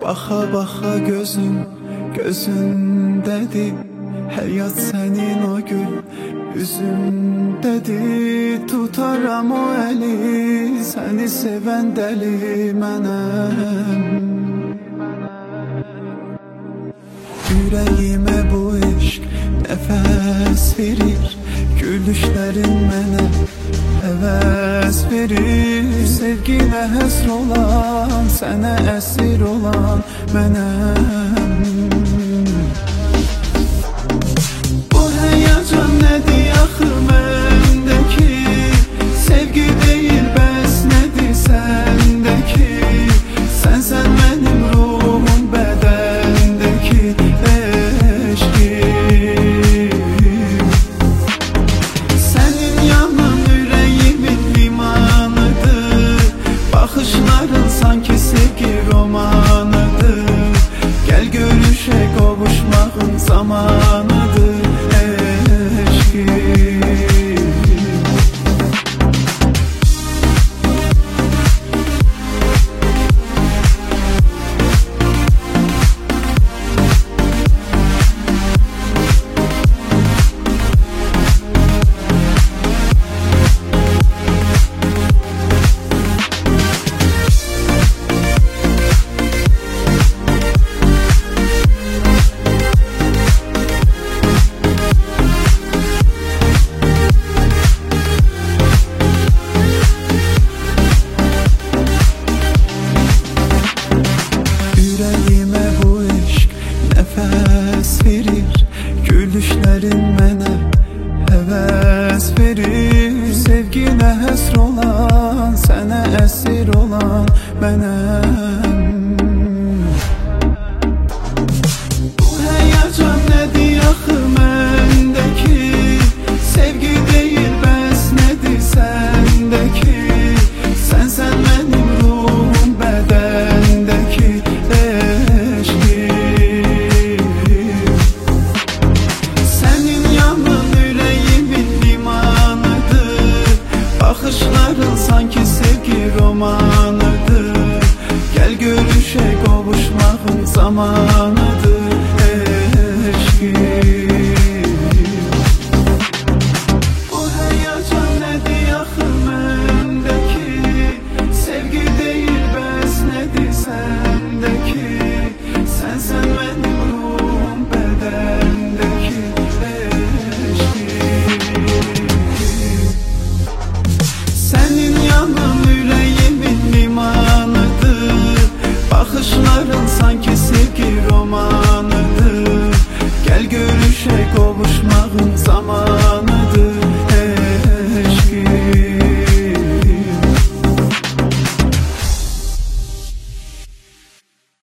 Baxa baxa gözümdədir. Həyat sənin o gül üzümdədir. Tutaram o əli, səni sevən dəli mənəm. Ürəyimə bu eşq nəfəs verir, gülüşlərin mənə həvəs verir. Sevginə həsr olan, sənə əsir olan mənəm. Bu həyəcan nədir axı məndəki? Sevgi deyil bəs nədir səndəki? Sənsən mənim ruhum bədəndəki eşqim. Sənin yanın ürəyimin limanıdır. Baxışların sanki sevgi romanıdır. Gəl görüşək, qovuşmağın zamanıdır eşqim. Ürəyimə bu eşq nəfəs verir, gülüşlərin mənə həvəs verir. Sevginə həsr olan, sənə əsir olan mənəm. Bu həyəcan nədir axı məndəki? Sevgi deyil bəs nədir səndəki? Sənsən mənim ruhum bədəndəki eşqim. Sənin yanın ürəyimin limanıdır. Baxışların sanki sevgi romanıdır. Gəl görüşək, qovuşmağın zamanı